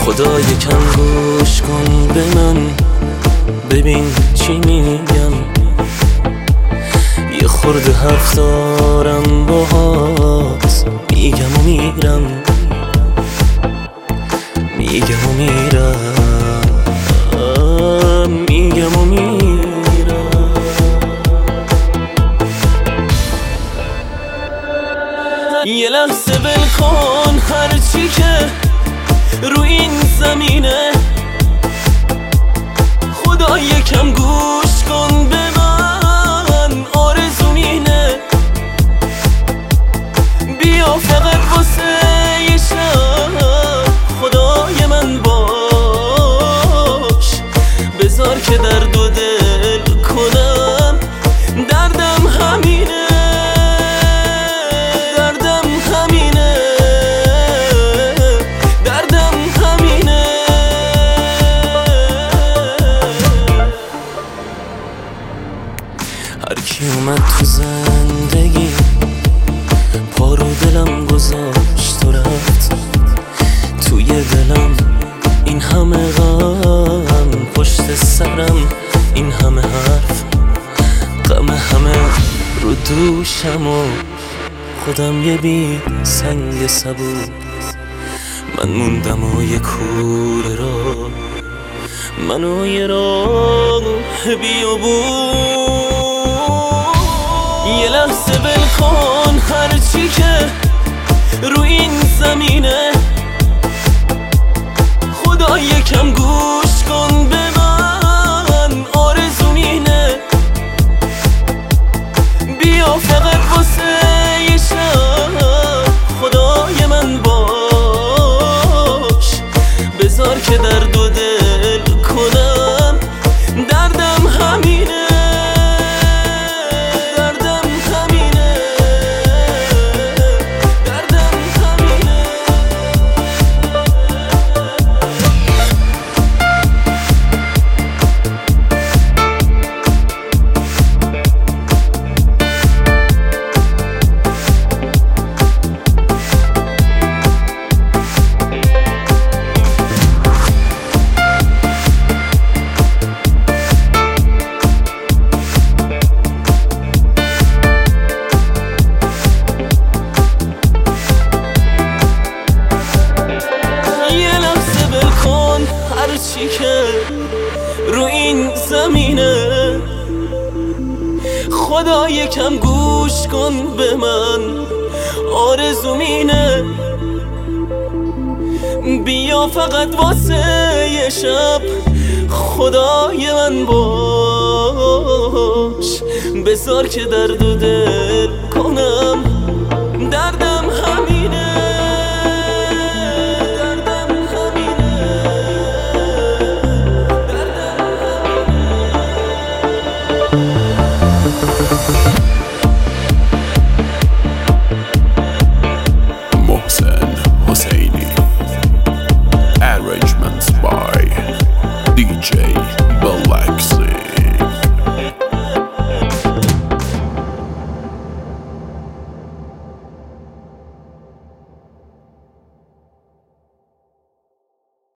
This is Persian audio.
خدا یکم گوش کن به من، ببین چی میگم. یه خورده حرف دارم باهات، میگم و میرم، میگم و میرم، میگم و میرم. یه لحظه ول کن هرچی که رو این زمینه. خدا یکم گوش کن به من، آرزوم اینه. بیا فقط واسه یه شب خدای من باش، بذار که درد و دل کنم. دردم همینه، دردم همینه، دردم همینه. هر کی اومد تو زندگی پا رو دلم گذاشت و رفت. توی دلم این همه غم، پشت سرم این همه حرف، غم همه رو دوشم و خودم یه بی سنگ سبود. من موندم و یه کوره را، منو یه راه بیابون. یه لحظه ول کن هرچی که رو این زمینه. خدا یکم گوش کن به من، آرزوم اینه. بیا فقط واسه یه شب خدای من باش، بذار که درد و دل کنم. دردم همینه، دردم همینه، دردم همینه. هرچی که رو این زمینه. خدا یکم گوش کن به من، آرزوم اینه. بیا فقط واسه یه شب خدای من باش، بذار که درد و دل کنم. درد